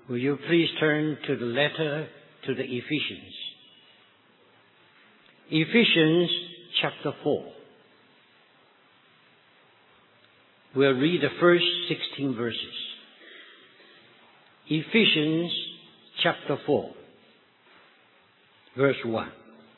Will you please turn to the letter to the Ephesians? Ephesians chapter 4. We'll read the first 16 verses. Ephesians chapter 4, verse 1.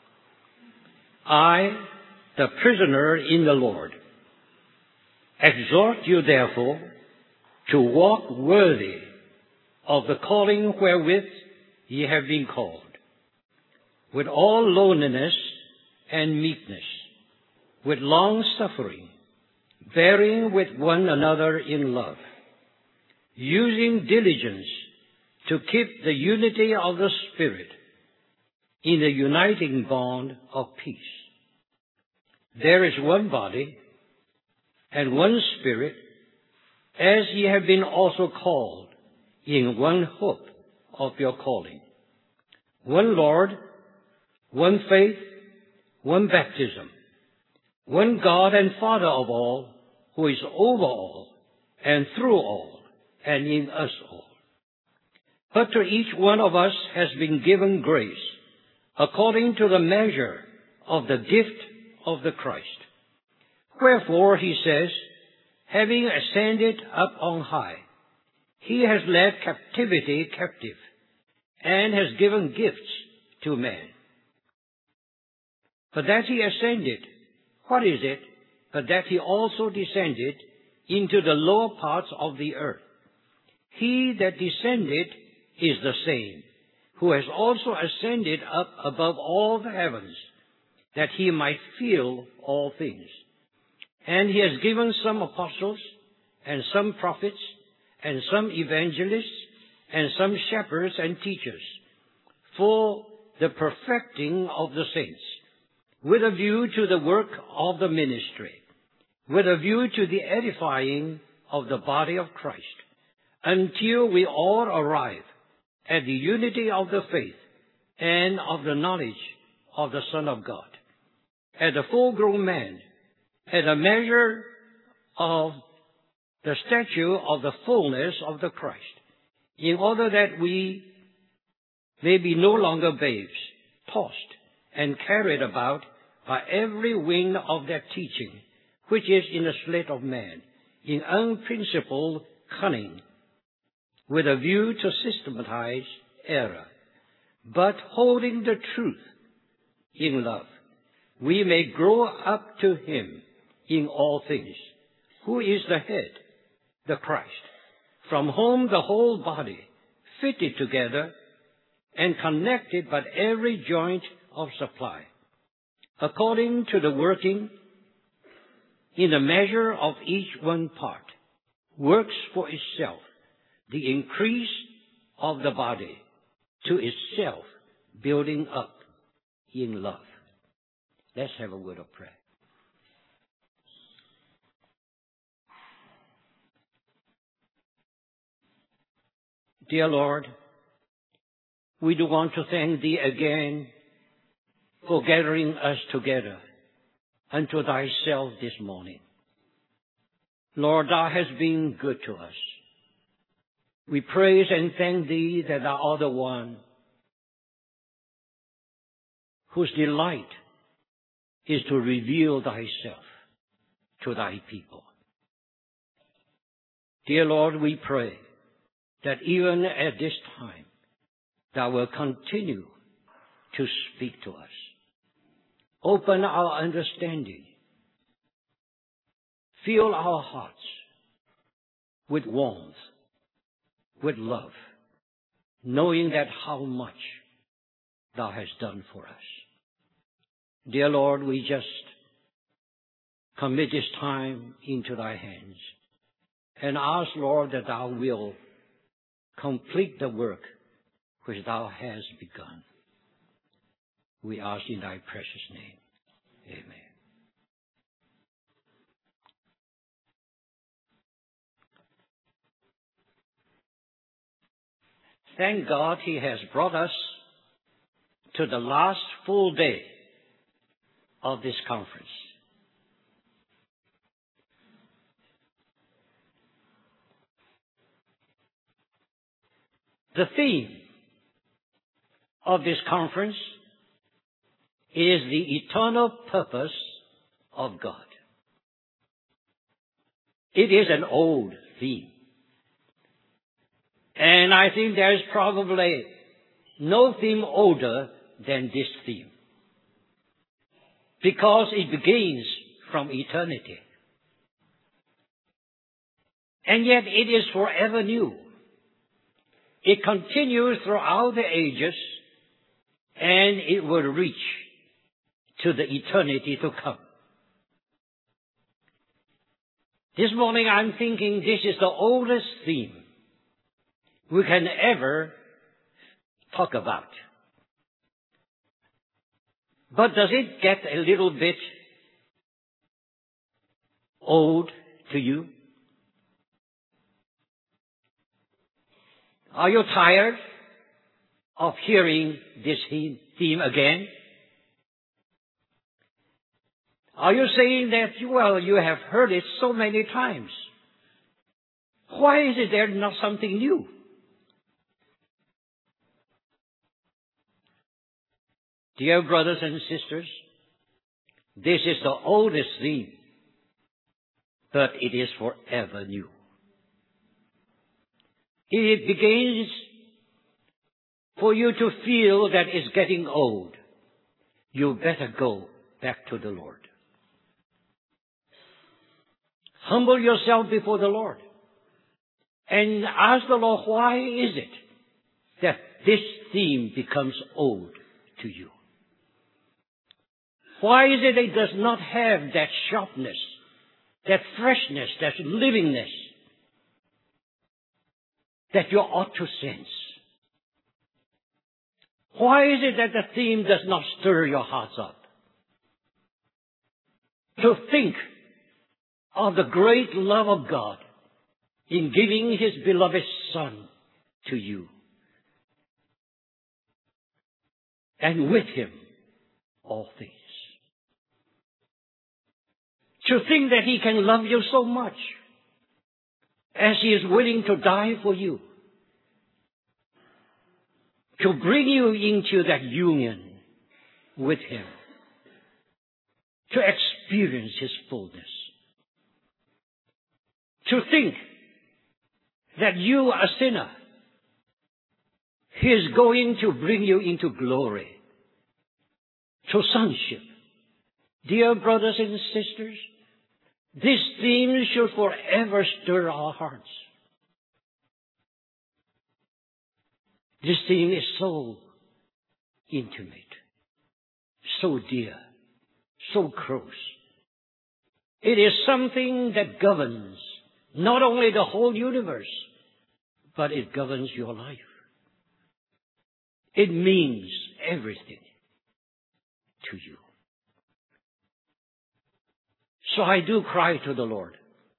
I, the prisoner in the Lord, exhort you therefore to walk worthy of the calling wherewith ye have been called, with all lowliness and meekness, with long suffering, bearing with one another in love, using diligence to keep the unity of the Spirit in the uniting bond of peace. There is one body and one Spirit, as ye have been also called in one hope of your calling. One Lord, one faith, one baptism, one God and Father of all, who is over all, and through all, and in us all. But to each one of us has been given grace, according to the measure of the gift of the Christ. Wherefore, he says, having ascended up on high, he has led captivity captive, and has given gifts to men. But that he ascended, what is it but that he also descended into the lower parts of the earth? He that descended is the same, who has also ascended up above all the heavens, that he might fill all things. And he has given some apostles, and some prophets, and some evangelists, and some shepherds and teachers, for the perfecting of the saints, with a view to the work of the ministry, with a view to the edifying of the body of Christ, until we all arrive at the unity of the faith and of the knowledge of the Son of God, at the full-grown man, at the measure of the stature of the fullness of the Christ, in order that we may be no longer babes, tossed and carried about by every wind of that teaching, which is in the sleight of man, in unprincipled cunning, with a view to systematize error, but holding the truth in love, we may grow up to him in all things, who is the head, the Christ, from whom the whole body, fitted together and connected by every joint of supply, according to the working in the measure of each one part, works for itself the increase of the body to itself, building up in love. Let's have a word of prayer. Dear Lord, we do want to thank Thee again for gathering us together unto Thyself this morning. Lord, Thou hast been good to us. We praise and thank Thee that Thou art the one whose delight is to reveal Thyself to Thy people. Dear Lord, we pray that even at this time, Thou will continue to speak to us. Open our understanding. Fill our hearts with warmth, with love, knowing that how much Thou hast done for us. Dear Lord, we just commit this time into Thy hands and ask, Lord, that Thou will complete the work which Thou hast begun. We ask in Thy precious name. Amen. Thank God He has brought us to the last full day of this conference. The theme of this conference is the eternal purpose of God. It is an old theme. And I think there is probably no theme older than this theme, because it begins from eternity. And yet it is forever new. It continues throughout the ages, and it will reach to the eternity to come. This morning I'm thinking this is the oldest theme we can ever talk about. But does it get a little bit old to you? Are you tired of hearing this theme again? Are you saying that, well, you have heard it so many times? Why is it there not something new? Dear brothers and sisters, this is the oldest theme, but it is forever new. It begins for you to feel that it's getting old. You better go back to the Lord. Humble yourself before the Lord and ask the Lord, why is it that this theme becomes old to you? Why is it it does not have that sharpness, that freshness, that livingness that you ought to sense? Why is it that the theme does not stir your hearts up? To think of the great love of God in giving His beloved Son to you, and with Him all things. To think that He can love you so much as He is willing to die for you, to bring you into that union with Him, to experience His fullness. To think that you, a sinner, He is going to bring you into glory, to sonship. Dear brothers and sisters, this theme should forever stir our hearts. This theme is so intimate, so dear, so close. It is something that governs not only the whole universe, but it governs your life. It means everything to you. So I do cry to the Lord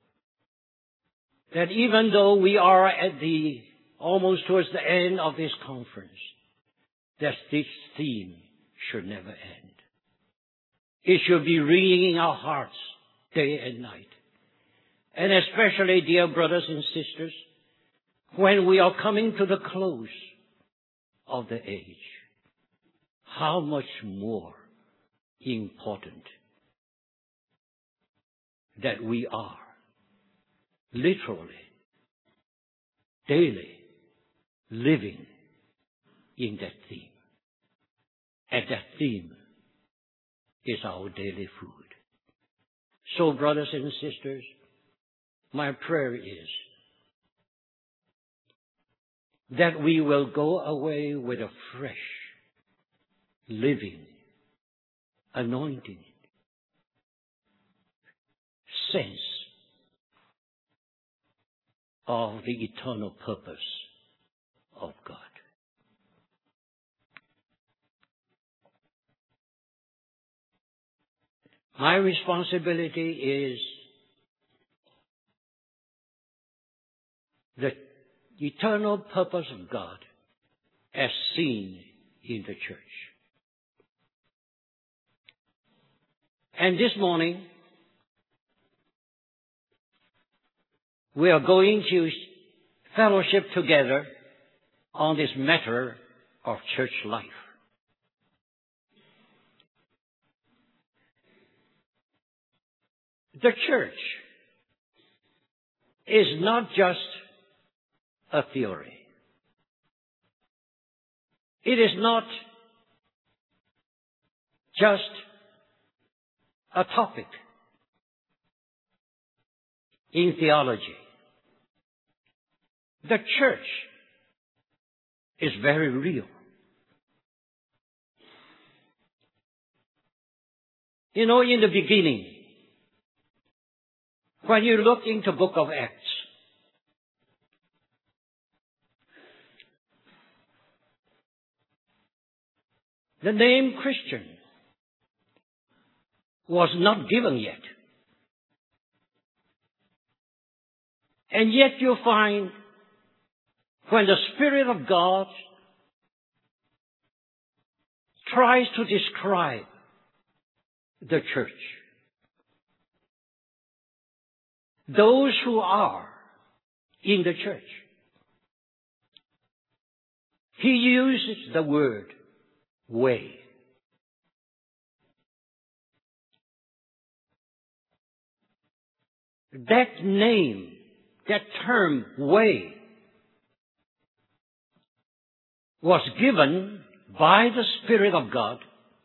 that even though we are at almost towards the end of this conference, that this theme should never end. It should be ringing in our hearts day and night. And especially, dear brothers and sisters, when we are coming to the close of the age, how much more important that we are literally, daily, living in that theme. And that theme is our daily food. So, brothers and sisters, my prayer is that we will go away with a fresh, living, anointing sense of the eternal purpose of God. My responsibility is the eternal purpose of God as seen in the church. And this morning, we are going to fellowship together on this matter of church life. The church is not just a theory. It is not just a topic in theology. The church is very real. You know, in the beginning, when you look into the book of Acts, the name Christian was not given yet. And yet you find when the Spirit of God tries to describe the church, those who are in the church, He uses the word way. That name, that term, way, was given by the Spirit of God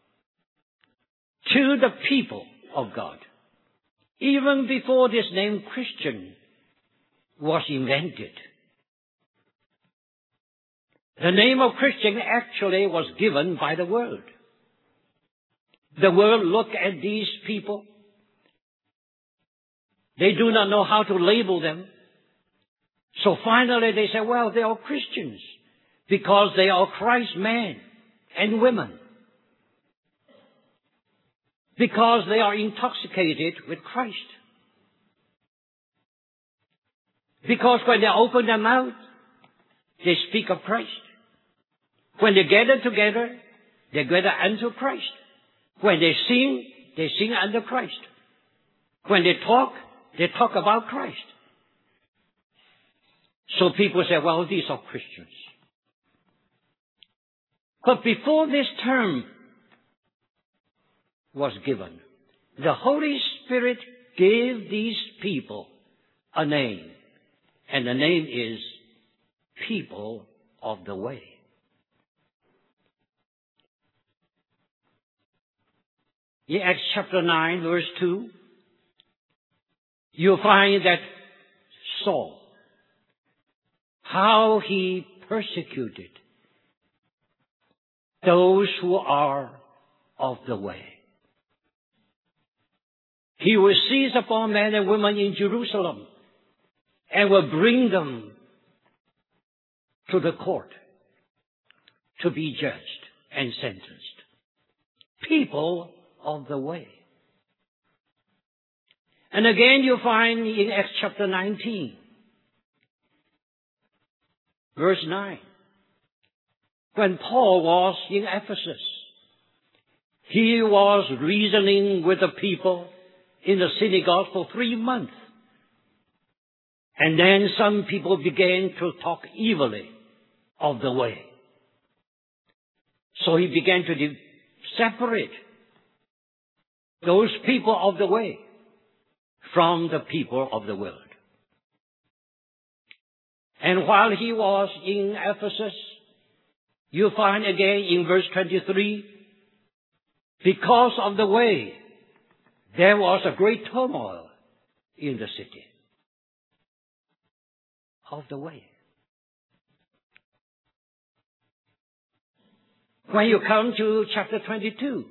to the people of God, even before this name Christian was invented. The name of Christian actually was given by the world. The world looked at these people. They do not know how to label them. So finally they say, well, they are Christians because they are Christ's men and women. Because they are intoxicated with Christ. Because when they open their mouth, they speak of Christ. When they gather together, they gather unto Christ. When they sing unto Christ. When they talk about Christ. So people say, well, these are Christians. But before this term was given, the Holy Spirit gave these people a name. And the name is people of the way. In Acts chapter 9, verse 2, you'll find that Saul, how he persecuted those who are of the way. He will seize upon men and women in Jerusalem and will bring them to the court to be judged and sentenced. People of the way. And again you find in Acts chapter 19, verse 9, when Paul was in Ephesus, he was reasoning with the people in the synagogue for 3 months. And then some people began to talk evilly of the way. So he began to separate those people of the way from the people of the world. And while he was in Ephesus, you find again in verse 23, because of the way, there was a great turmoil in the city. Of the way. When you come to chapter 22,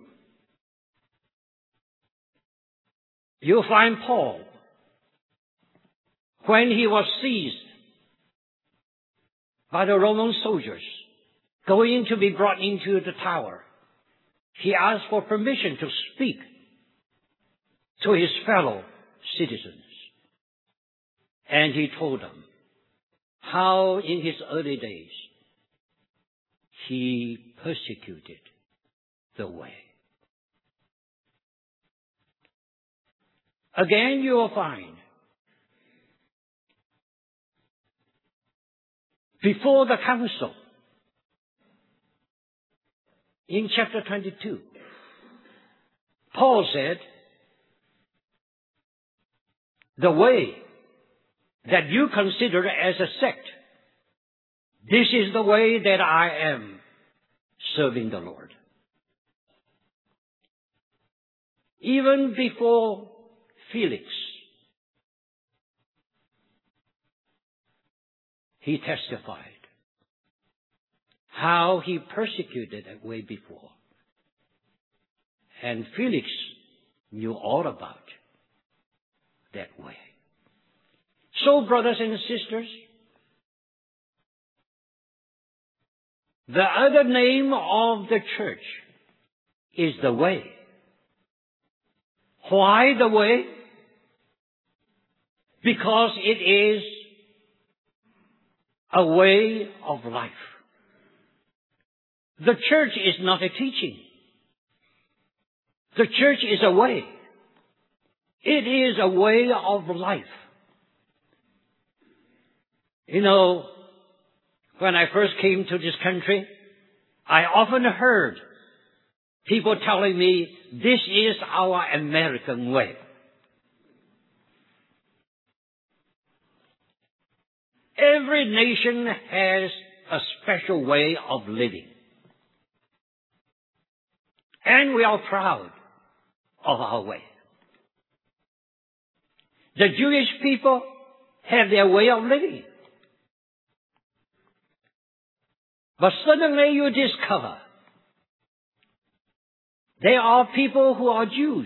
you find Paul, when he was seized by the Roman soldiers, going to be brought into the tower, he asked for permission to speak to his fellow citizens. And he told them how in his early days he persecuted the way. Again, you will find before the council, in chapter 22. Paul said, the way that you consider as a sect, this is the way that I am serving the Lord. Even before Felix, he testified how he persecuted that way before. And Felix knew all about that way. So, brothers and sisters, the other name of the church is the way. Why the way? Because it is a way of life. The church is not a teaching. The church is a way. It is a way of life. You know, when I first came to this country, I often heard people telling me, this is our American way. Every nation has a special way of living. And we are proud of our way. The Jewish people have their way of living. But suddenly you discover there are people who are Jews.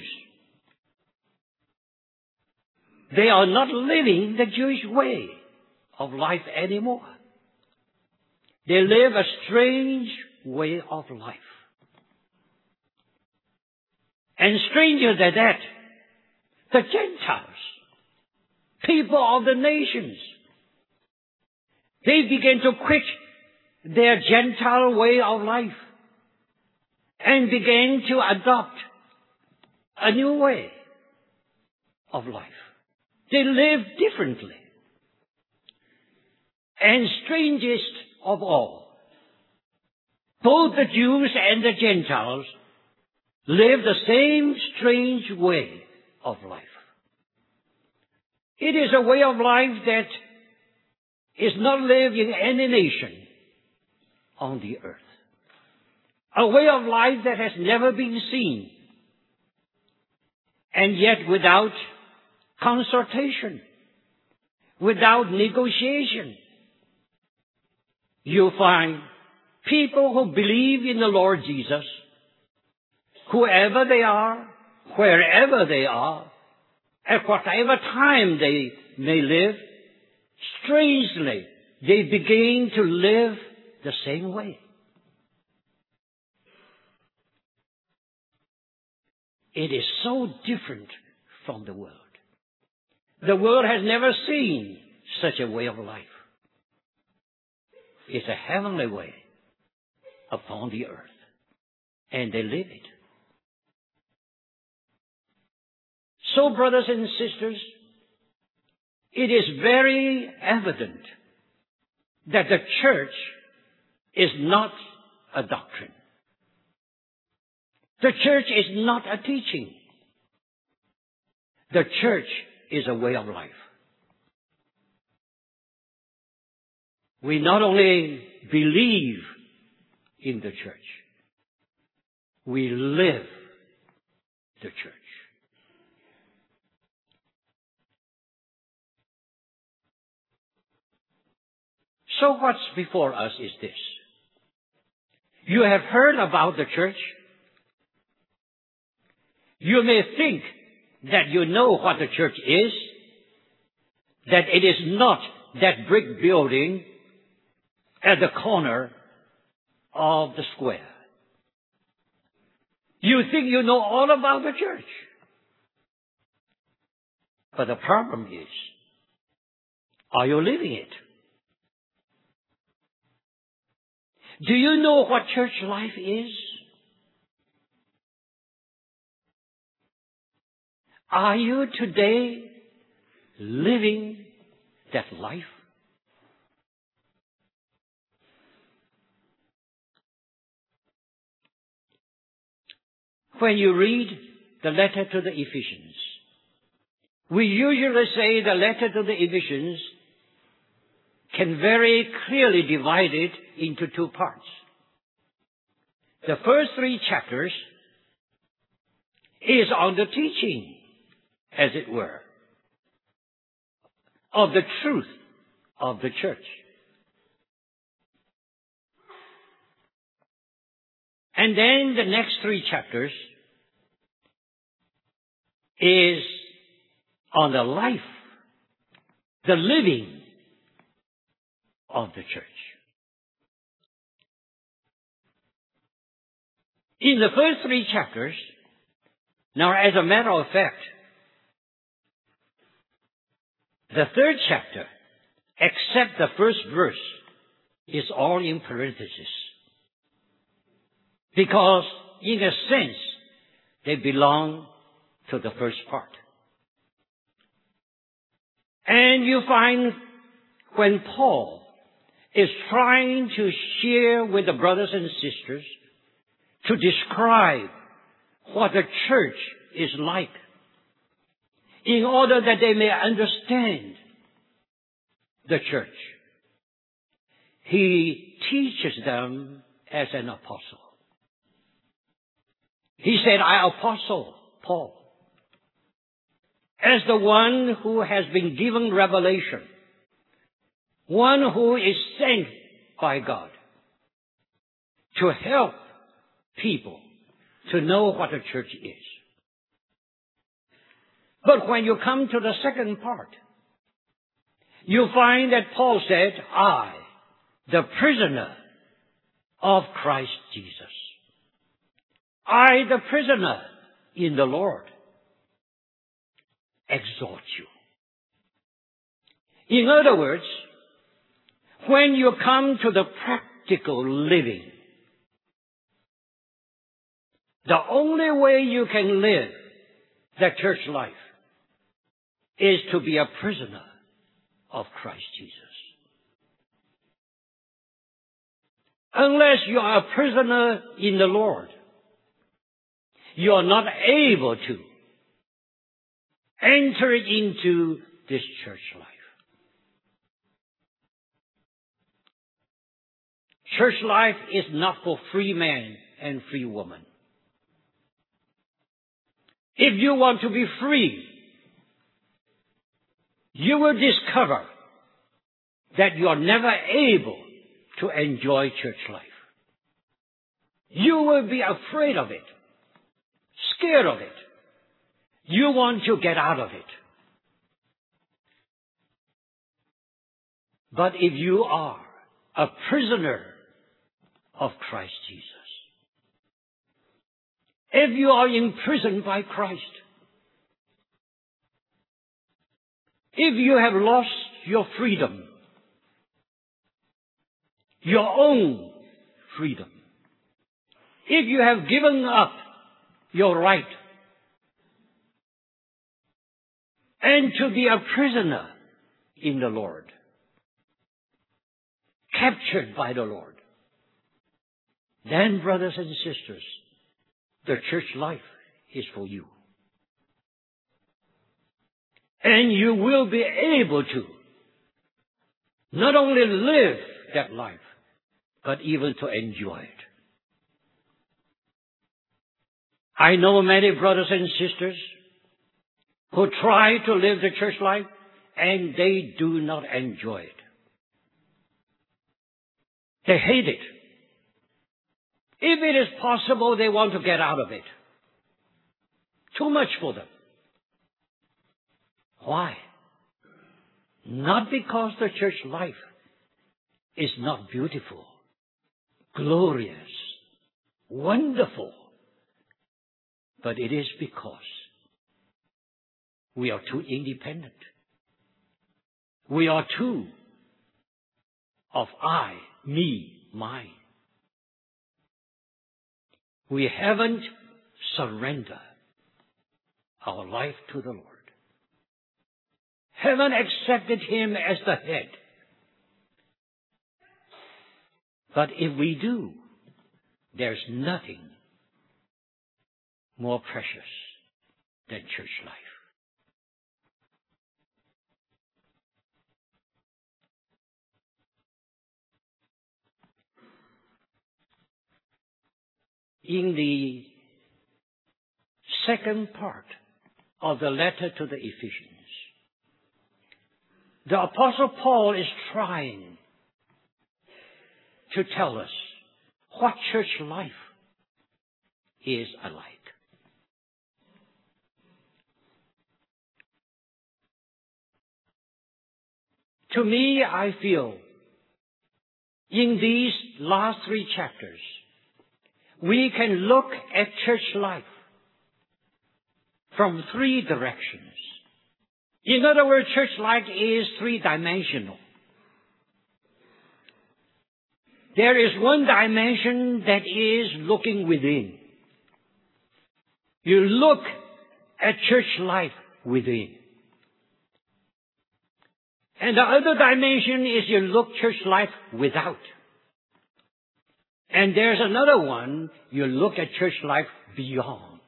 They are not living the Jewish way of life anymore. They live a strange way of life. And stranger than that, the Gentiles, people of the nations, they begin to quit their Gentile way of life and began to adopt a new way of life. They live differently. And strangest of all, both the Jews and the Gentiles live the same strange way of life. It is a way of life that is not lived in any nation on the earth. A way of life that has never been seen. And yet without consultation, without negotiation, you find people who believe in the Lord Jesus, whoever they are, wherever they are, at whatever time they may live, strangely, they begin to live the same way. It is so different from the world. The world has never seen such a way of life. It's a heavenly way upon the earth, and they live it. So, brothers and sisters, it is very evident that the church is not a doctrine. The church is not a teaching. The church is a way of life. We not only believe in the church, we live the church. So what's before us is this. You have heard about the church. You may think that you know what the church is, that it is not that brick building at the corner of the square. You think you know all about the church. But the problem is, are you living it? Do you know what church life is? Are you today living that life? when you read the letter to the Ephesians, we usually say the letter to the Ephesians can very clearly divide it into two parts. The first 3 chapters is on the teaching, as it were, of the truth of the church. And then the next 3 chapters is on the life, the living of the church. In the first 3 chapters, now as a matter of fact, the 3rd chapter, except the first verse, is all in parentheses. Because, in a sense, they belong to the first part. And you find when Paul is trying to share with the brothers and sisters to describe what the church is like, in order that they may understand the church, he teaches them as an apostle. He said, I apostle Paul, as the one who has been given revelation, one who is sent by God to help people to know what a church is. But when you come to the second part, you find that Paul said, I, the prisoner of Christ Jesus, I, the prisoner in the Lord, exhort you. In other words, when you come to the practical living, the only way you can live the church life is to be a prisoner of Christ Jesus. Unless you are a prisoner in the Lord, you are not able to enter into this church life. Church life is not for free man and free woman. If you want to be free, you will discover that you are never able to enjoy church life. You will be afraid of it, scared of it. You want to get out of it. But if you are a prisoner of Christ Jesus, if you are imprisoned by Christ, if you have lost your freedom, your own freedom, if you have given up your right and to be a prisoner in the Lord, captured by the Lord, then, brothers and sisters, the church life is for you. And you will be able to not only live that life, but even to enjoy it. I know many brothers and sisters who try to live the church life and they do not enjoy it. They hate it. If it is possible, they want to get out of it. Too much for them. Why? Not because the church life is not beautiful, glorious, wonderful, but it is because we are too independent. We are too of I, me, mine. We haven't surrendered our life to the Lord. Haven't accepted Him as the head. But if we do, there's nothing more precious than church life. In the second part of the letter to the Ephesians, the Apostle Paul is trying to tell us what church life is alike. To me, I feel in these last 3 chapters, we can look at church life from 3 directions. In other words, church life is 3-dimensional. There is one dimension that is looking within. You look at church life within. And the other dimension is you look church life without. And there's another one, you look at church life beyond.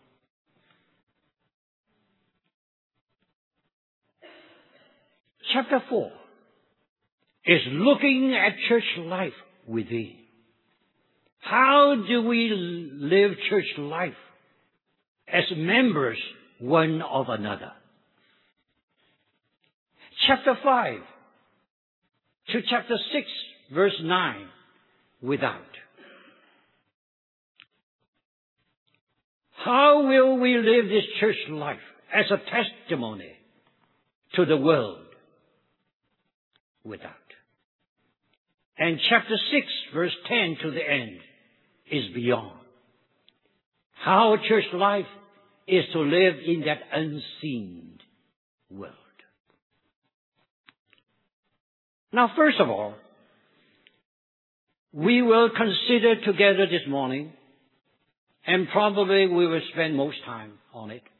Chapter 4 is looking at church life within. How do we live church life as members one of another? Chapter 5 to chapter 6, verse 9, without. How will we live this church life as a testimony to the world? Without. And chapter 6, verse 10 to the end is beyond. How church life is to live in that unseen world. Now, first of all, we will consider together this morning, and probably we will spend most time on it,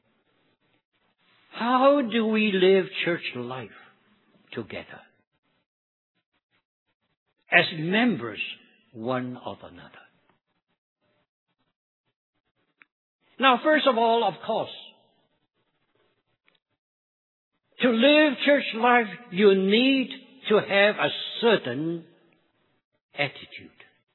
how do we live church life together as members one of another? Now, first of all, of course, to live church life, you need to have a certain attitude.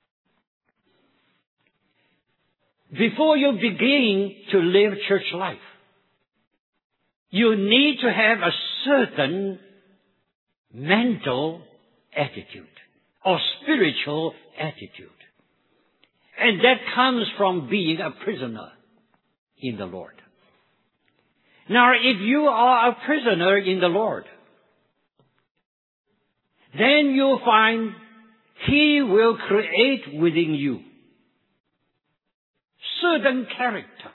Before you begin to live church life, you need to have a certain mental attitude or spiritual attitude. And that comes from being a prisoner in the Lord. Now, if you are a prisoner in the Lord, then you'll find He will create within you certain character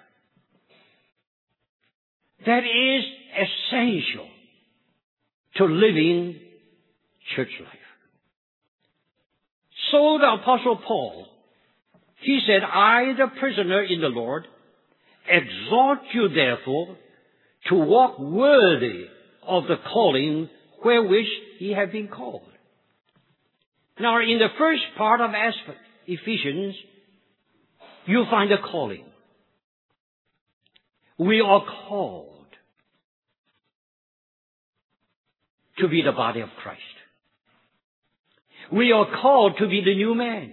that is essential to living church life. So the Apostle Paul, he said, I, the prisoner in the Lord, exhort you therefore to walk worthy of the calling wherewith ye have been called. Now, in the first part of Ephesians, you find a calling. We are called to be the body of Christ. We are called to be the new man.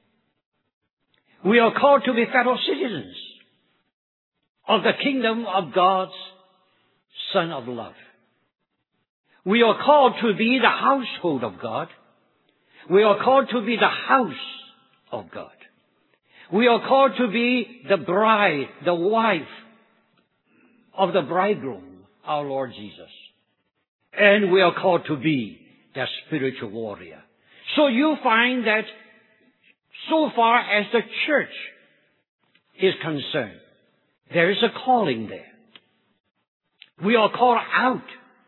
We are called to be fellow citizens of the kingdom of God's Son of love. We are called to be the household of God. We are called to be the house of God. We are called to be the bride, the wife of the bridegroom, our Lord Jesus. And we are called to be the spiritual warrior. So you find that so far as the church is concerned, there is a calling there. We are called out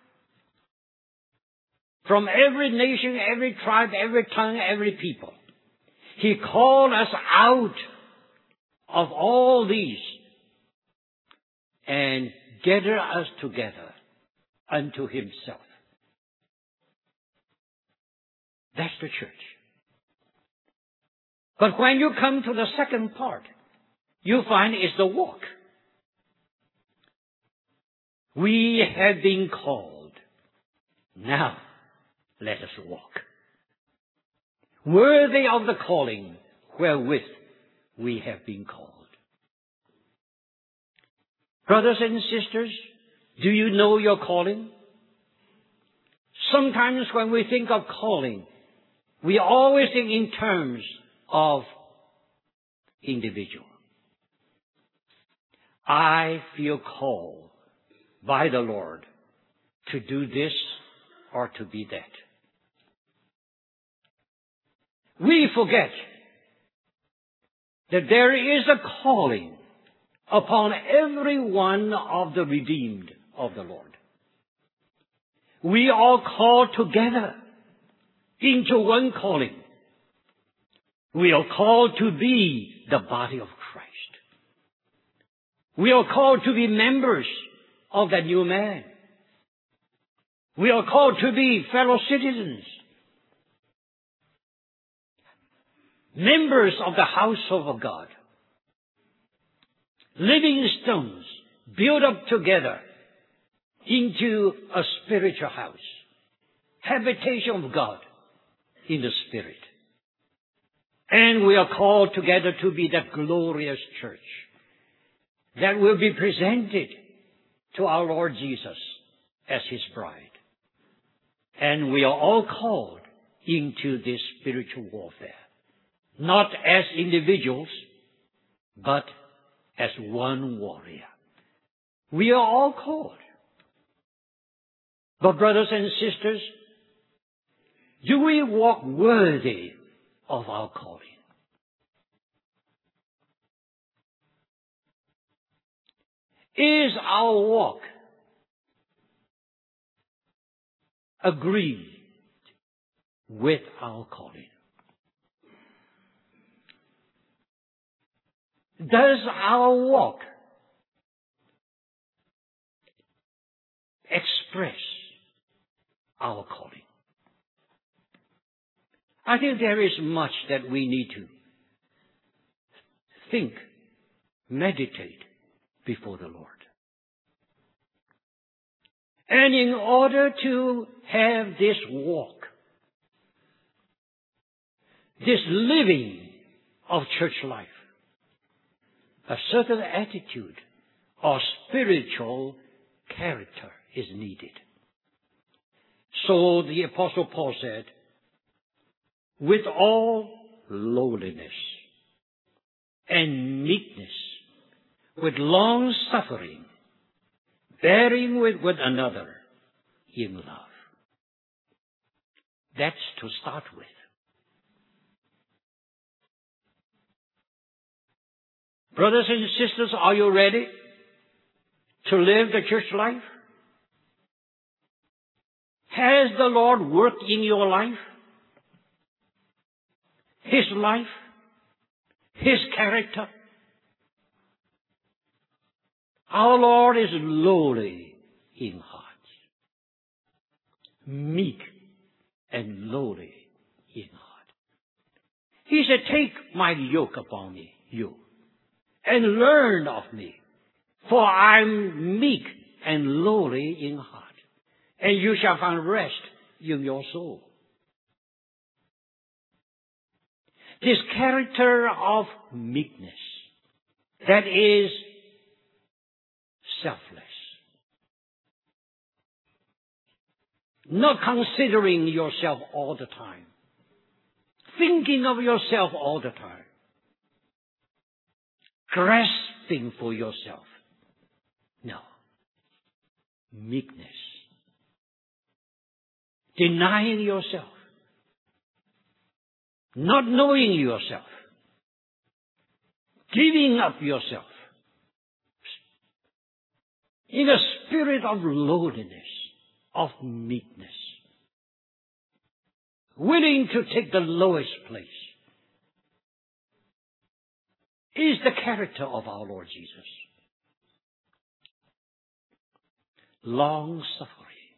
from every nation, every tribe, every tongue, every people. He called us out of all these and gathered us together unto Himself. That's the church. But when you come to the second part, you find it's the walk. We have been called. Now, let us walk, worthy of the calling wherewith we have been called. Brothers and sisters, do you know your calling? Sometimes when we think of calling, we always think in terms of individual. I feel called by the Lord to do this or to be that. We forget that there is a calling upon every one of the redeemed of the Lord. We are called together into one calling. We are called to be the body of Christ. We are called to be members of the new man. We are called to be fellow citizens, members of the household of God, living stones built up together into a spiritual house, habitation of God in the Spirit. And we are called together to be that glorious church that will be presented to our Lord Jesus as His bride. And we are all called into this spiritual warfare, not as individuals, but as one warrior. We are all called. But brothers and sisters, do we walk worthy of our calling? Is our walk agreed with our calling? Does our walk express our calling? I think there is much that we need to think, meditate before the Lord. And in order to have this walk, this living of church life, a certain attitude or spiritual character is needed. So the Apostle Paul said, with all lowliness and meekness, with long suffering, bearing with one another in love. That's to start with. Brothers and sisters, are you ready to live the church life? Has the Lord worked in your life? His life? His character? Our Lord is lowly in heart, meek and lowly in heart. He said, take my yoke upon me, you, and learn of me, for I'm meek and lowly in heart, and you shall find rest in your soul. This character of meekness, that is selfless. Not considering yourself all the time. Thinking of yourself all the time. Grasping for yourself. No. Meekness. Denying yourself. Not knowing yourself. Giving up yourself. In a spirit of lowliness, of meekness. Willing to take the lowest place. Is the character of our Lord Jesus. Long suffering.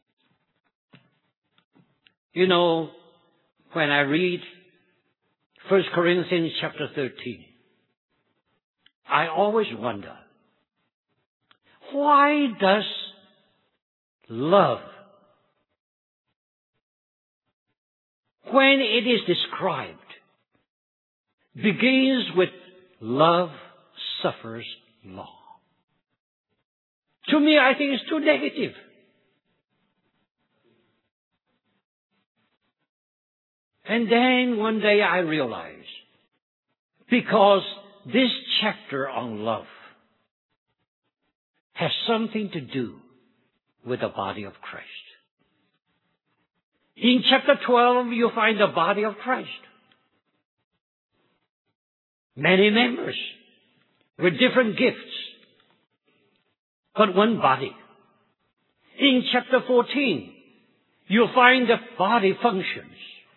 You know, when I read 1 Corinthians chapter 13, I always wonder, why does love, when it is described, begins with love suffers long. To me, I think it's too negative. And then one day I realized, because this chapter on love has something to do with the body of Christ. In chapter 12, you find the body of Christ. Many members with different gifts, but one body. In chapter 14, you'll find the body functions.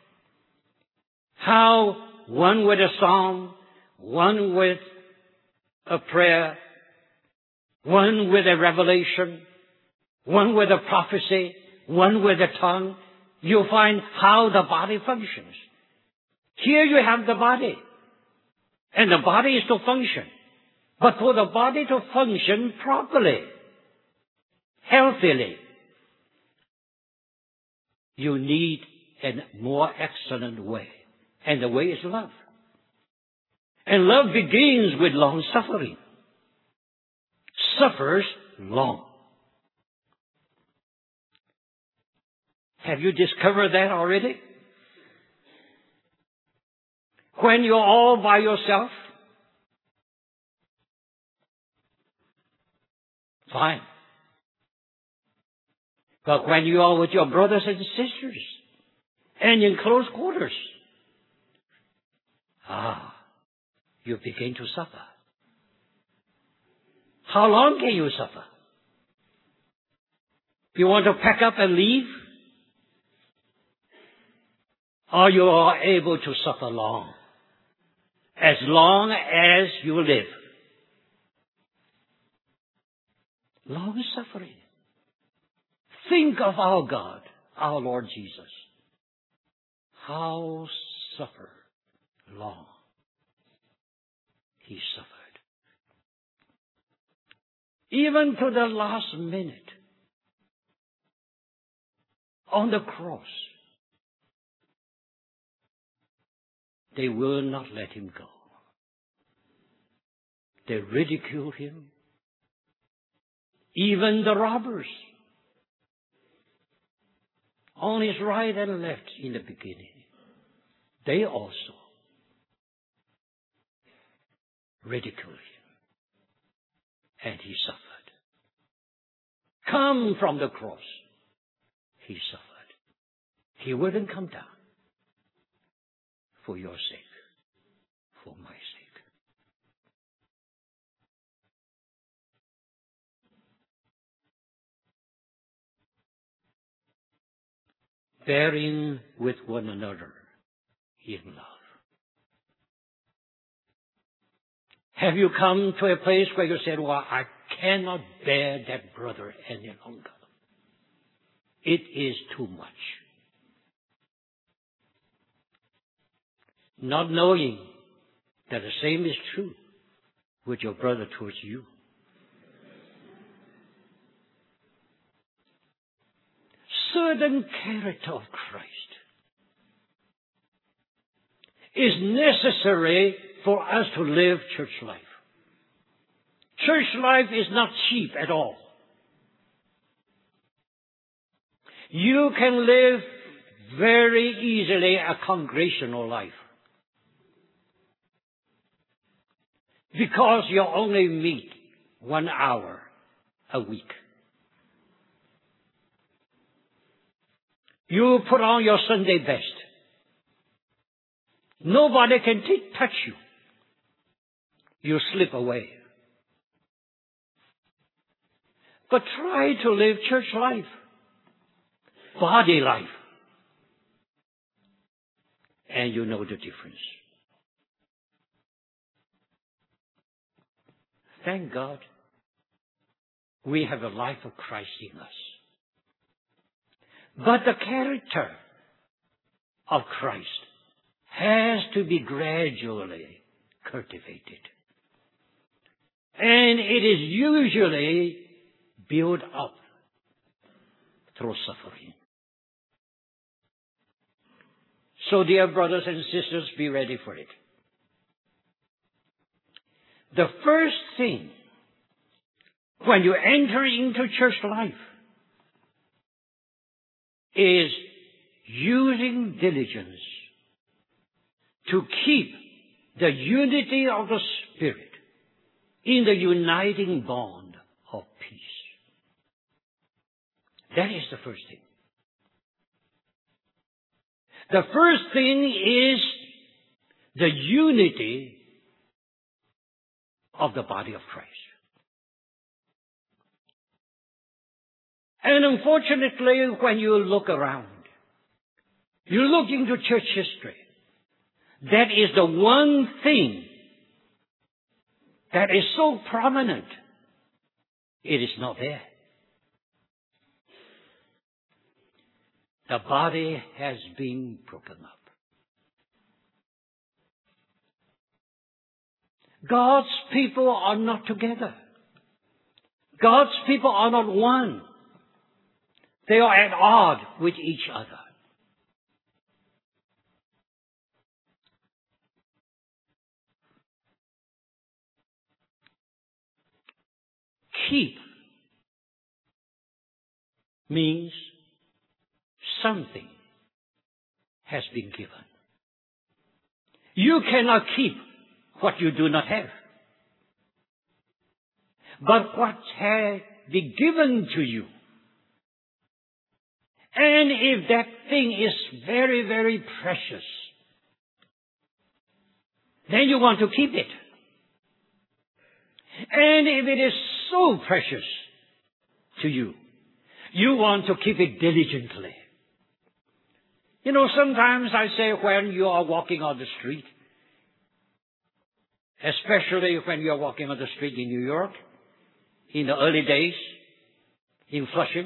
How one with a psalm, one with a prayer, one with a revelation, one with a prophecy, one with a tongue. You'll find how the body functions. Here you have the body. And the body is to function. But for the body to function properly, healthily, you need a more excellent way. And the way is love. And love begins with long suffering. Suffers long. Have you discovered that already? When you're all by yourself, fine. But when you are with your brothers and sisters and in close quarters, you begin to suffer. How long can you suffer? You want to pack up and leave? Or you are able to suffer long? As long as you live. Long suffering. Think of our God, our Lord Jesus. How suffer long He suffered. Even to the last minute on the cross, they will not let Him go. They ridiculed Him. Even the robbers, on His right and left in the beginning, they also ridiculed Him. And He suffered. Come from the cross. He suffered. He wouldn't come down for your sake, for my sake. Bearing with one another in love. Have you come to a place where you said, well, I cannot bear that brother any longer. It is too much. Not knowing that the same is true with your brother towards you. Certain character of Christ is necessary for us to live church life. Church life is not cheap at all. You can live very easily a congregational life because you only meet 1 hour a week. You put on your Sunday best. Nobody can touch you. You slip away. But try to live church life, body life, and you know the difference. Thank God we have a life of Christ in us. But the character of Christ has to be gradually cultivated. And it is usually built up through suffering. So, dear brothers and sisters, be ready for it. The first thing when you enter into church life is using diligence to keep the unity of the Spirit in the uniting bond of peace. That is the first thing. The first thing is the unity of the body of Christ. And unfortunately, when you look around, you look into church history, that is the one thing that is so prominent. It is not there. The body has been broken up. God's people are not together. God's people are not one. They are at odds with each other. Keep means something has been given. You cannot keep what you do not have. But what has been given to you. And if that thing is very, very precious, then you want to keep it. And if it is so precious to you, you want to keep it diligently. You know, sometimes I say when you are walking on the street, especially when you are walking on the street in New York, in the early days, in Flushing.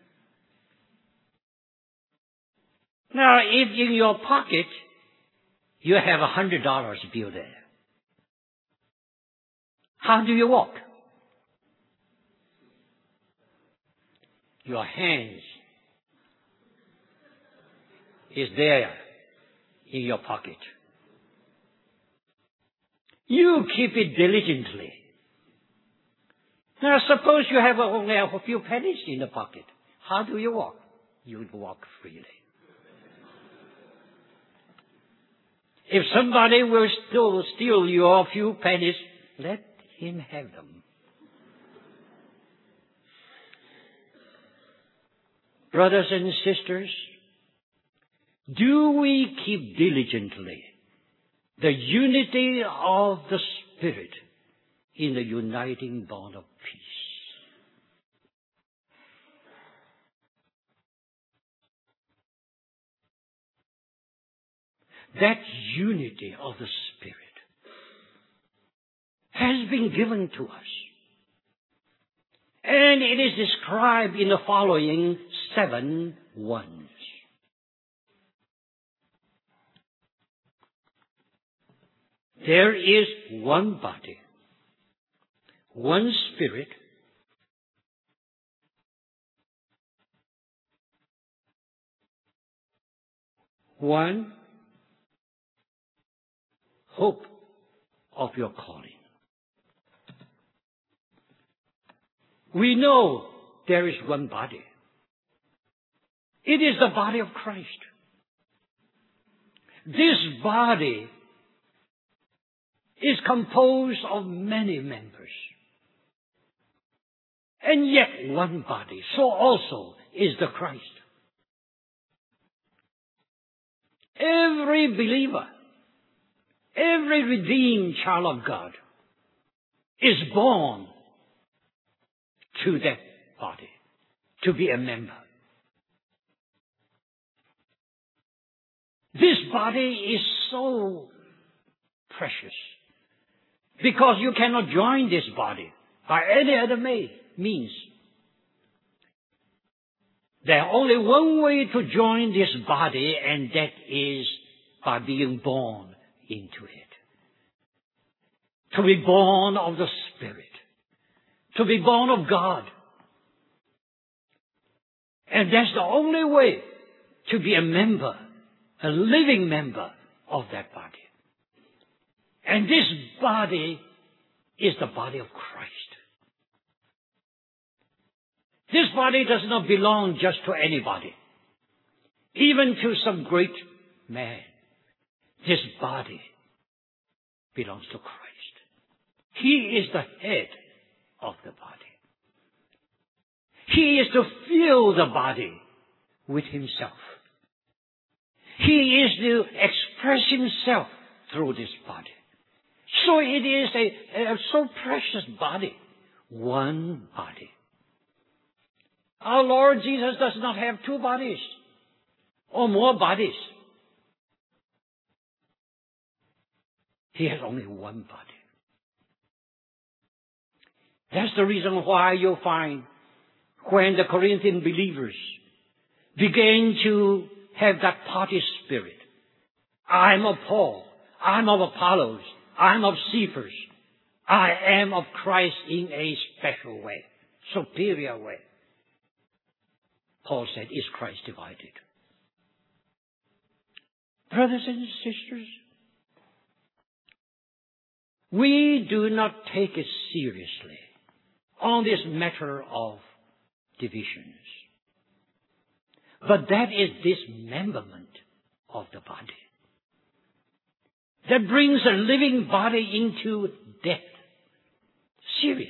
Now, if in your pocket you have $100 bill there, how do you walk? Your hands is there in your pocket. You keep it diligently. Now, suppose you have only a few pennies in the pocket. How do you walk? You would walk freely. If somebody will still steal your few pennies, let him have them. Brothers and sisters, do we keep diligently the unity of the Spirit in the uniting bond of peace? That unity of the Spirit has been given to us. And it is described in the following 7 ones. There is one body, one Spirit, one hope of your calling. We know there is one body. It is the body of Christ. This body is composed of many members. And yet one body. So also is the Christ. Every believer, every redeemed child of God is born to that body, to be a member. This body is so precious because you cannot join this body by any other means. There's only one way to join this body, and that is by being born into it. To be born of the Spirit. To be born of God. And that's the only way to be a member, a living member of that body. And this body is the body of Christ. This body does not belong just to anybody, even to some great man. This body belongs to Christ. He is the head of the body. He is to fill the body with himself. He is to express himself through this body. So it is a so precious body. One body. Our Lord Jesus does not have two bodies or more bodies. He has only one body. That's the reason why you'll find when the Corinthian believers began to have that party spirit. I'm of Paul. I'm of Apollos. I'm of Cephas. I am of Christ in a special way, superior way. Paul said, is Christ divided? Brothers and sisters, we do not take it seriously on this matter of divisions. But that is dismemberment of the body. That brings a living body into death. Serious.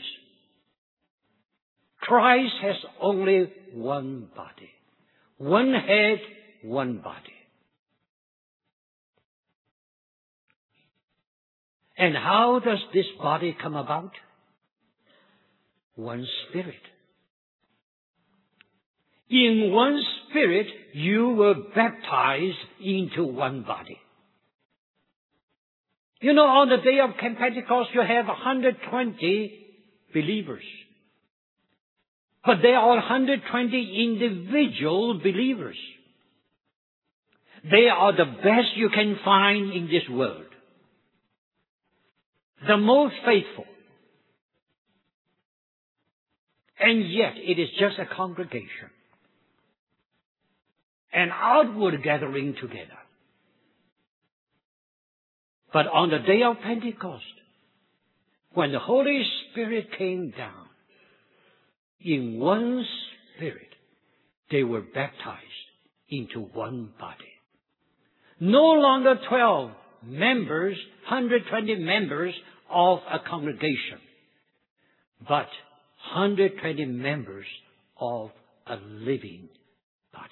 Christ has only one body. One head, one body. And how does this body come about? One Spirit. In one Spirit, you were baptized into one body. You know, on the day of Pentecost, you have 120 believers. But they are 120 individual believers. They are the best you can find in this world. The most faithful. And yet it is just a congregation. An outward gathering together. But on the day of Pentecost, when the Holy Spirit came down, in one Spirit, they were baptized into one body. No longer 12 members, 120 members of a congregation, but 120 members of a living body.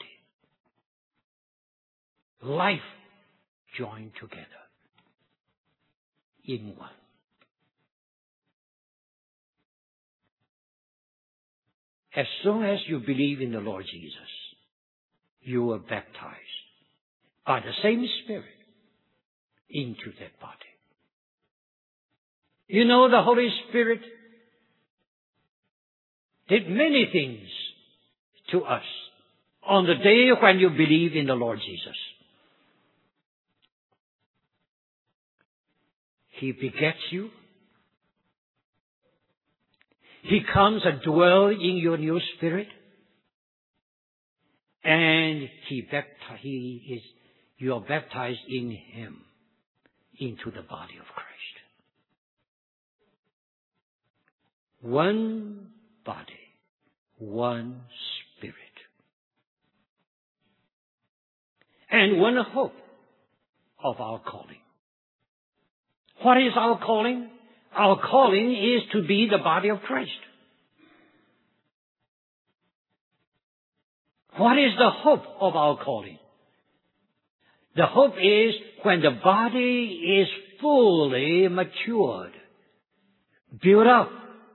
Life joined together in one. As soon as you believe in the Lord Jesus, you are baptized by the same Spirit into that body. You know, the Holy Spirit did many things to us on the day when you believe in the Lord Jesus. He begets you. He comes and dwells in your new spirit. And you are baptized in Him into the body of Christ. One body, one Spirit. And one hope of our calling. What is our calling? Our calling is to be the body of Christ. What is the hope of our calling? The hope is when the body is fully matured, built up,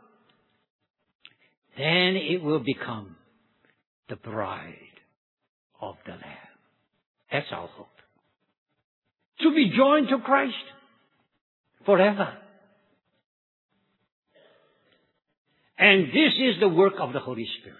then it will become the bride of the Lamb. That's our hope. To be joined to Christ forever. And this is the work of the Holy Spirit.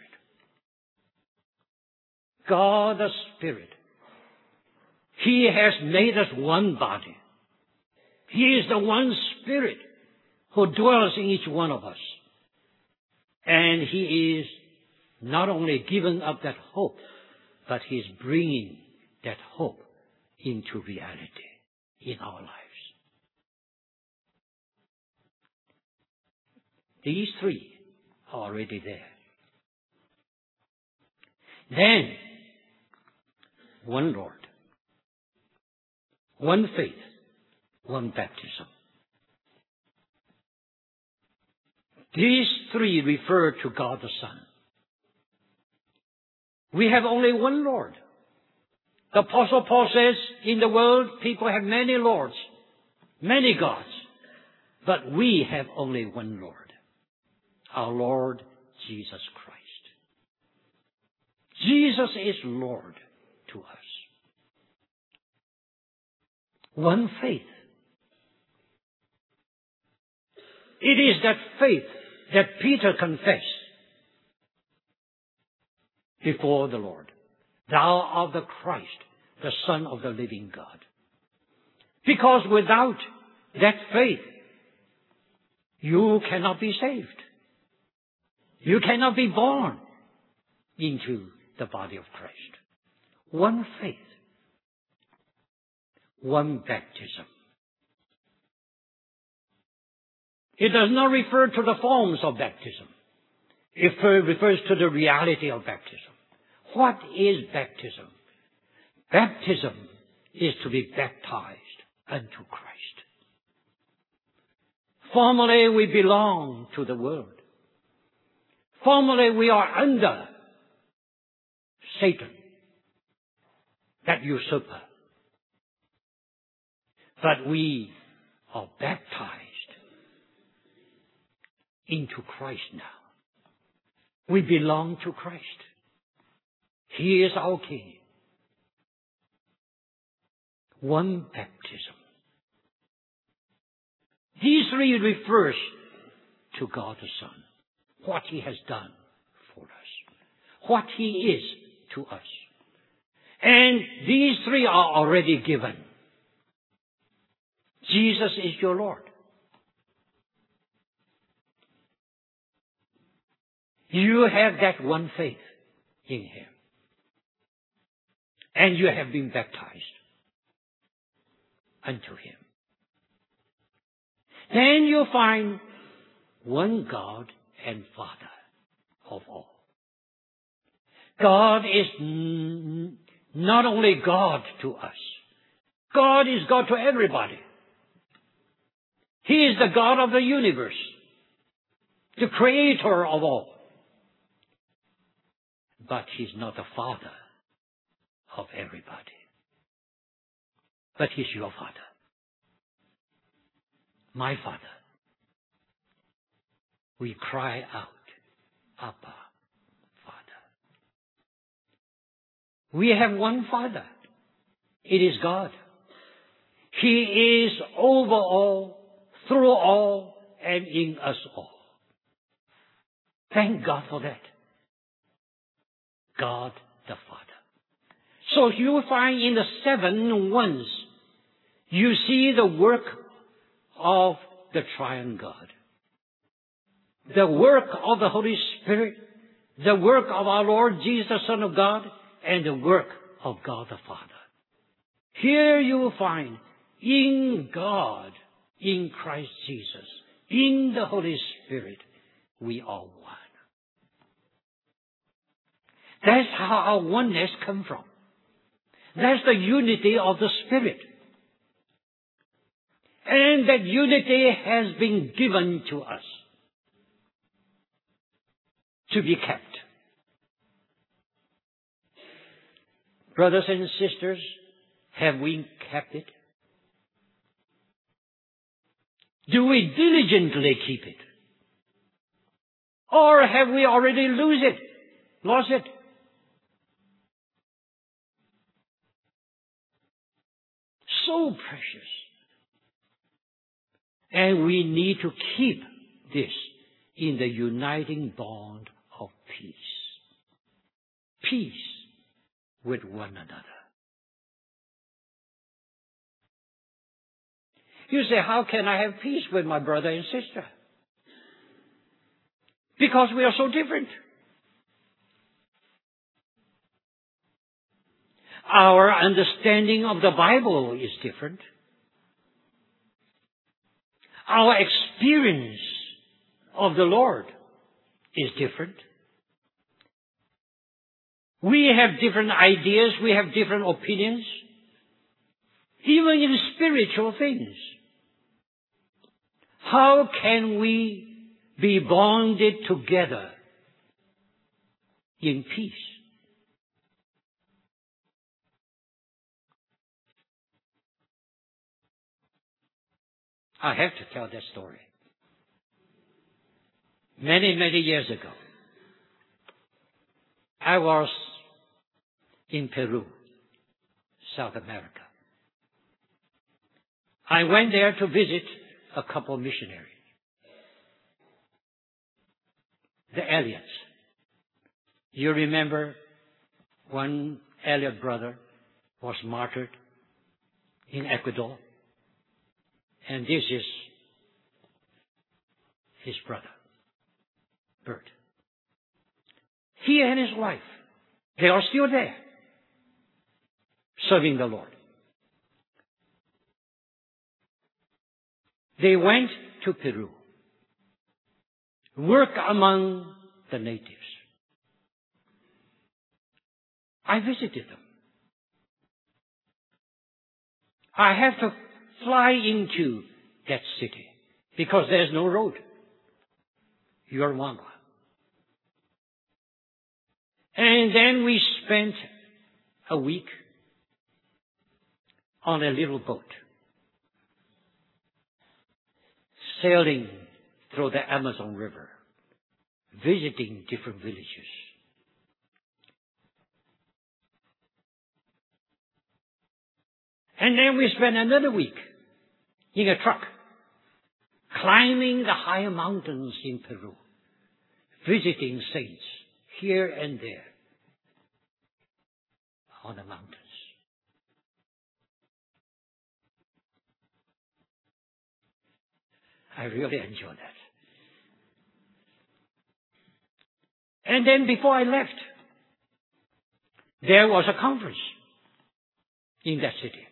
God the Spirit. He has made us one body. He is the one Spirit who dwells in each one of us. And He is not only given up that hope, but He's bringing that hope into reality in our lives. These three are already there. Then, one Lord, one faith, one baptism. These three refer to God the Son. We have only one Lord. The Apostle Paul says, in the world people have many lords, many gods, but we have only one Lord, our Lord Jesus Christ. Jesus is Lord to us. One faith. It is that faith that Peter confessed before the Lord. Thou art the Christ, the Son of the living God. Because without that faith, you cannot be saved. You cannot be born into the body of Christ. One faith, one baptism. It does not refer to the forms of baptism. It refers to the reality of baptism. What is baptism? Baptism is to be baptized unto Christ. Formerly we belong to the world. Formerly we are under Satan, that usurper. But we are baptized into Christ now. We belong to Christ. He is our King. One baptism. These three refers to God the Son. What He has done for us. What He is to us. And these three are already given. Jesus is your Lord. You have that one faith in Him. And you have been baptized unto Him. Then you find one God and Father of all. God is not only God to us. God is God to everybody. He is the God of the universe, the creator of all. But He's not the Father of everybody. But He's your Father. My Father. We cry out, Abba, Father. We have one Father. It is God. He is over all, through all, and in us all. Thank God for that. God the Father. So you will find in the 7 ones, you see the work of the Triune God. The work of the Holy Spirit, the work of our Lord Jesus, the Son of God, and the work of God the Father. Here you will find in God, in Christ Jesus, in the Holy Spirit, we are one. That's how our oneness comes from. That's the unity of the Spirit. And that unity has been given to us to be kept. Brothers and sisters, have we kept it? Do we diligently keep it? Or have we already lost it? So precious. And we need to keep this in the uniting bond of peace. Peace with one another. You say, how can I have peace with my brother and sister? Because we are so different. Our understanding of the Bible is different. Our experience of the Lord is different. We have different ideas, we have different opinions, even in spiritual things. How can we be bonded together in peace? I have to tell that story. Many, many years ago, I was in Peru, South America. I went there to visit a couple of missionaries, the Elliots. You remember one Elliot brother was martyred in Ecuador, and this is his brother, Bert. He and his wife, they are still there, serving the Lord. They went to Peru, work among the natives. I visited them. I have to fly into that city because there's no road. Urwanga. And then we spent a week on a little boat, sailing through the Amazon River, visiting different villages. And then we spent another week in a truck, climbing the high mountains in Peru, visiting saints here and there on the mountains. I really enjoy that. And then before I left, there was a conference in that city.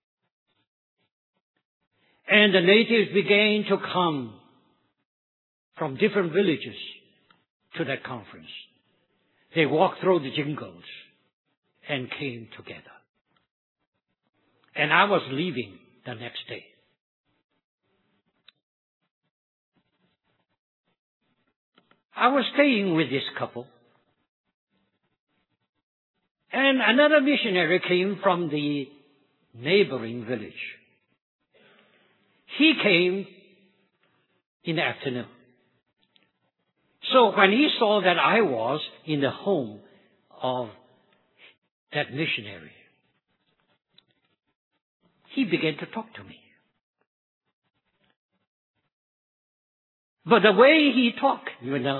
And the natives began to come from different villages to that conference. They walked through the jungles and came together. And I was leaving the next day. I was staying with this couple. And another missionary came from the neighboring village. He came in the afternoon. So when he saw that I was in the home of that missionary, he began to talk to me. But the way he talked,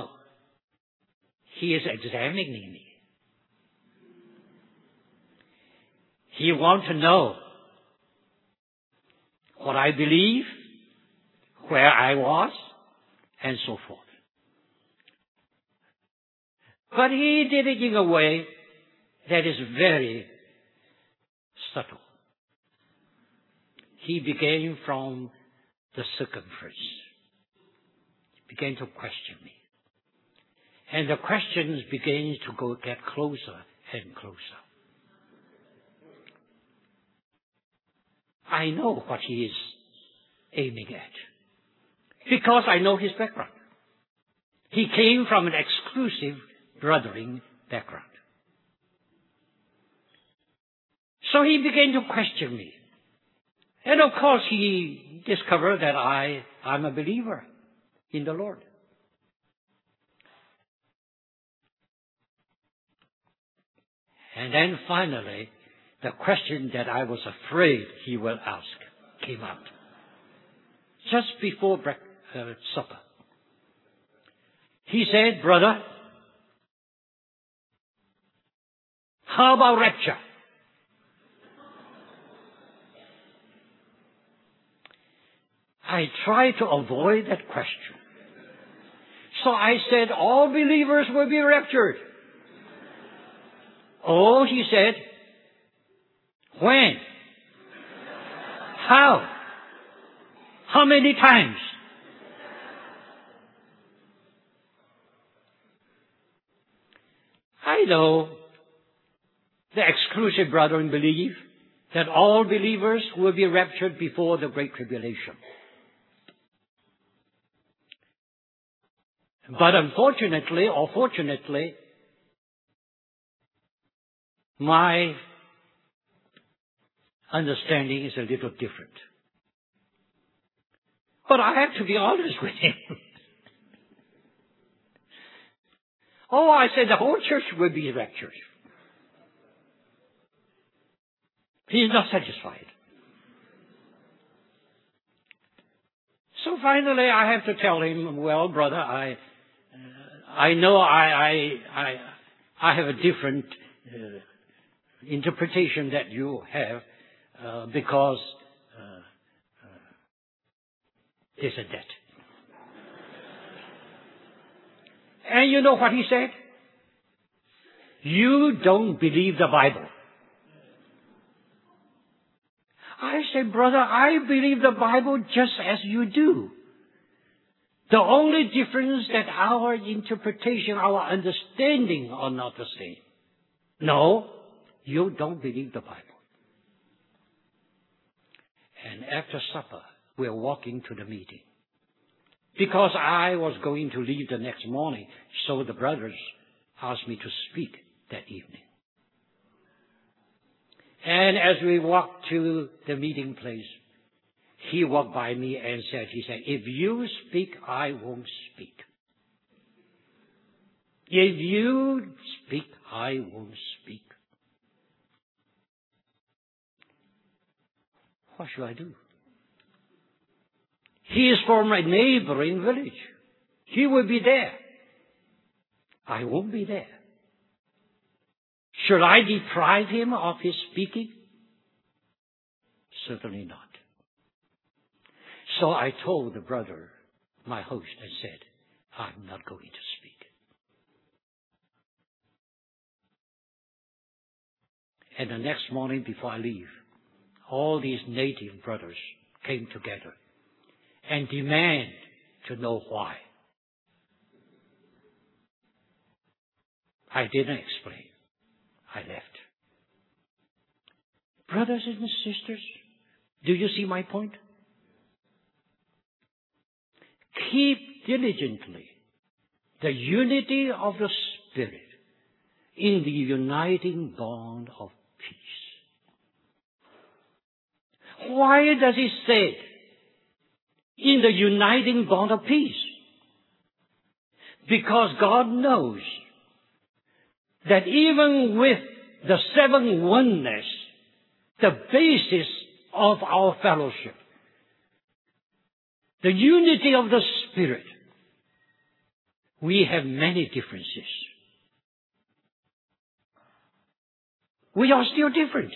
he is examining me. He wants to know what I believe, where I was, and so forth. But he did it in a way that is very subtle. He began from the circumference. He began to question me. And the questions began to get closer and closer. I know what he is aiming at, because I know his background. He came from an exclusive brothering background. So he began to question me. And of course he discovered that I'm a believer in the Lord. And then finally, the question that I was afraid he will ask came out. Just before supper. He said, "Brother, how about rapture?" I tried to avoid that question. So I said, all believers will be raptured. Oh, he said, When? How? How many times? I know the exclusive brethren believe that all believers will be raptured before the Great Tribulation. But unfortunately or fortunately, my understanding is a little different. But I have to be honest with him. I said the whole church will be raptured. He is not satisfied. So finally I have to tell him, well, brother, I know I have a different interpretation that you have because this and that. And you know what he said? You don't believe the Bible. I said, brother, I believe the Bible just as you do. The only difference that our interpretation, our understanding are not the same. No, you don't believe the Bible. And after supper, we're walking to the meeting. Because I was going to leave the next morning, so the brothers asked me to speak that evening. And as we walked to the meeting place, he walked by me and said, if you speak, I won't speak. If you speak, I won't speak. What should I do? He is from a neighboring village. He will be there. I won't be there. Should I deprive him of his speaking? Certainly not. So I told the brother, my host, and said, I'm not going to speak. And the next morning before I leave, all these native brothers came together and demand to know why. I didn't explain. I left. Brothers and sisters, do you see my point? Keep diligently the unity of the Spirit in the uniting bond of peace. Why does he say in the uniting bond of peace? Because God knows that even with the seven oneness, the basis of our fellowship, the unity of the Spirit, we have many differences. We are still different.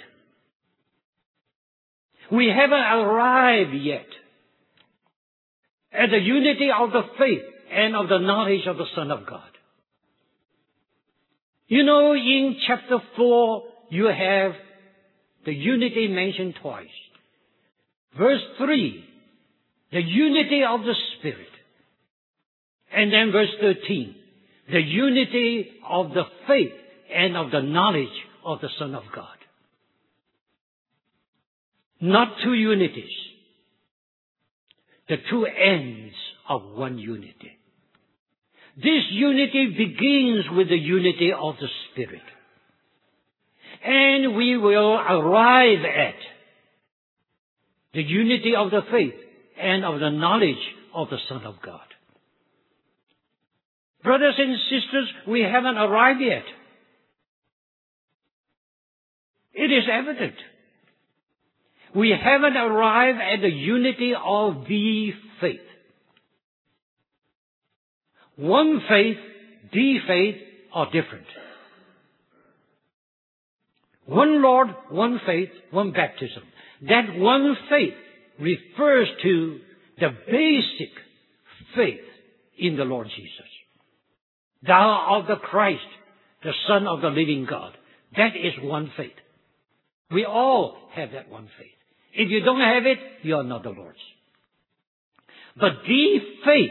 We haven't arrived yet at the unity of the faith and of the knowledge of the Son of God. You know, in chapter 4, you have the unity mentioned twice. Verse 3, the unity of the Spirit. And then verse 13, the unity of the faith and of the knowledge of the Son of God. Not two unities. The two ends of one unity. This unity begins with the unity of the Spirit. And we will arrive at the unity of the faith and of the knowledge of the Son of God. Brothers and sisters, we haven't arrived yet. It is evident. We haven't arrived at the unity of the faith. One faith, the faith are different. One Lord, one faith, one baptism. That one faith refers to the basic faith in the Lord Jesus. Thou art the Christ, the Son of the living God. That is one faith. We all have that one faith. If you don't have it, you are not the Lord's. But the faith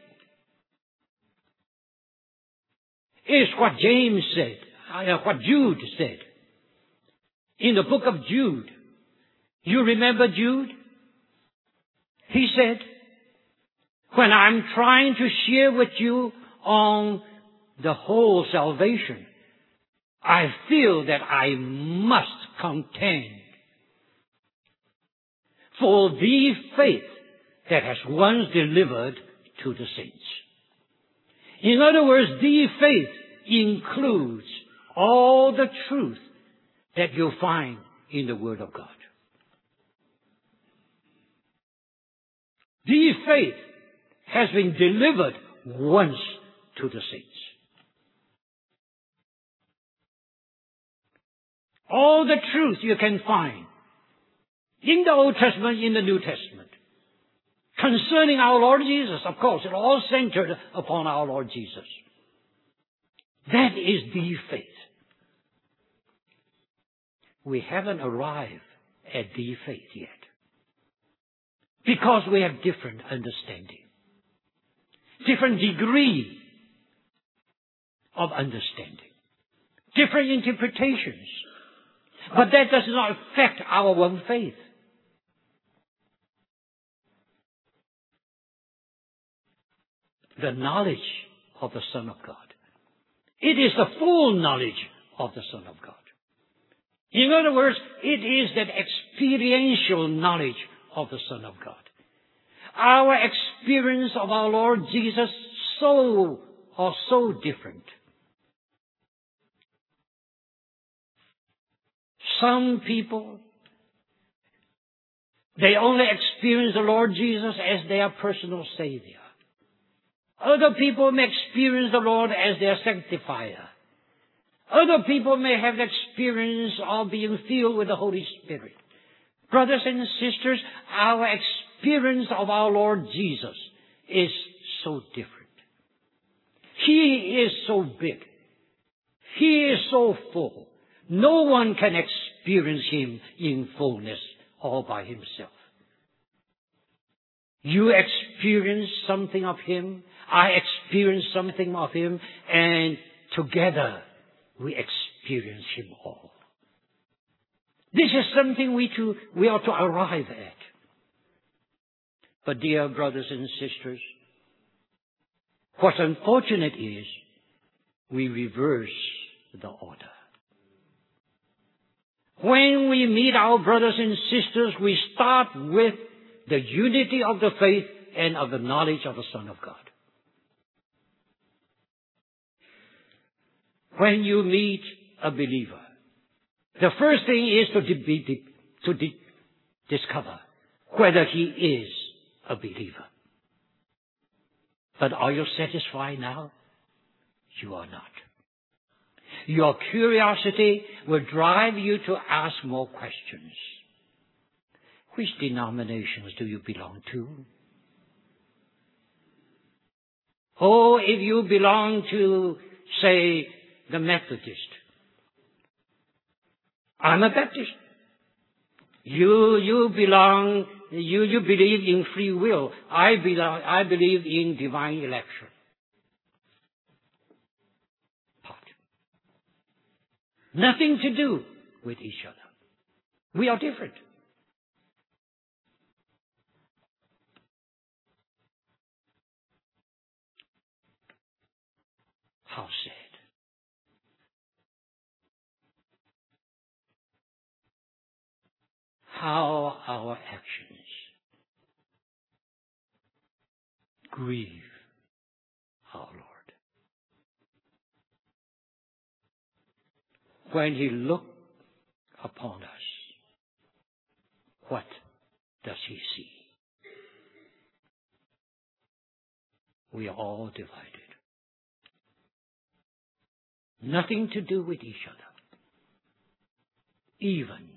is what James said, what Jude said. In the book of Jude, you remember Jude? He said, when I'm trying to share with you on the whole salvation, I feel that I must contend for the faith that has once delivered to the saints. In other words, the faith includes all the truth that you'll find in the Word of God. The faith has been delivered once to the saints. All the truth you can find in the Old Testament, in the New Testament, concerning our Lord Jesus, of course, it all centered upon our Lord Jesus. That is the faith. We haven't arrived at the faith yet, because we have different understanding, different degree of understanding, different interpretations. But that does not affect our one faith. The knowledge of the Son of God. It is the full knowledge of the Son of God. In other words, it is that experiential knowledge of the Son of God. Our experience of our Lord Jesus are so different. Some people, they only experience the Lord Jesus as their personal Savior. Other people may experience the Lord as their sanctifier. Other people may have the experience of being filled with the Holy Spirit. Brothers and sisters, our experience of our Lord Jesus is so different. He is so big. He is so full. No one can experience Him in fullness all by himself. You experience something of Him. I experience something of Him. And together we experience Him all. This is something we ought to arrive at. But dear brothers and sisters, what's unfortunate is we reverse the order. When we meet our brothers and sisters, we start with the unity of the faith and of the knowledge of the Son of God. When you meet a believer, the first thing is to discover whether he is a believer. But are you satisfied now? You are not. Your curiosity will drive you to ask more questions. Which denominations do you belong to? Oh, if you belong to, say, the Methodist, I'm a Baptist. You believe in free will. I believe in divine election. Nothing to do with each other. We are different. How sad. How our actions grieve our Lord. When He looks upon us, what does He see? We are all divided. Nothing to do with each other. Even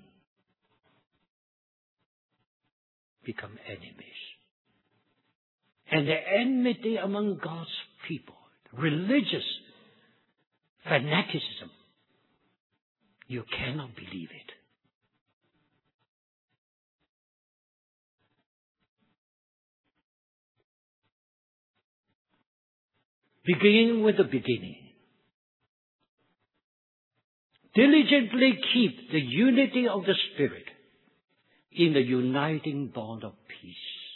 become enemies. And the enmity among God's people, religious fanaticism, you cannot believe it. Begin with the beginning. Diligently keep the unity of the Spirit in the uniting bond of peace.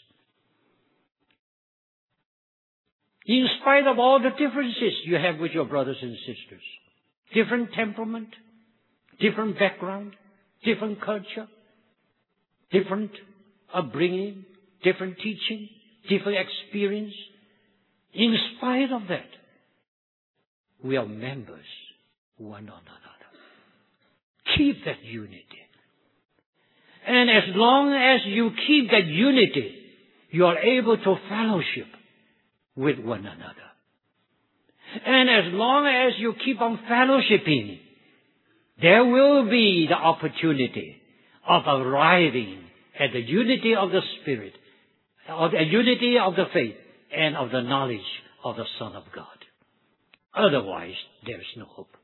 In spite of all the differences you have with your brothers and sisters, different temperament, different background, different culture, different upbringing, different teaching, different experience, in spite of that, we are members one of another. Keep that unity. And as long as you keep that unity, you are able to fellowship with one another. And as long as you keep on fellowshipping, there will be the opportunity of arriving at the unity of the Spirit, of the unity of the faith, and of the knowledge of the Son of God. Otherwise, there is no hope.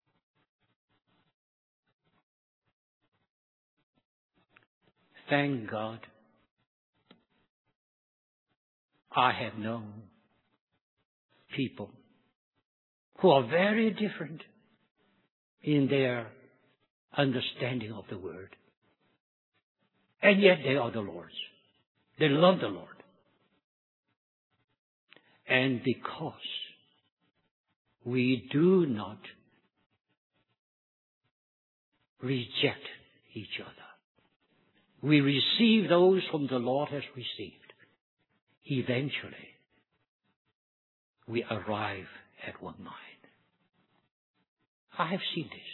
Thank God, I have known people who are very different in their understanding of the Word. And yet they are the Lord's. They love the Lord. And because we do not reject each other, we receive those whom the Lord has received, eventually we arrive at one mind. I have seen this.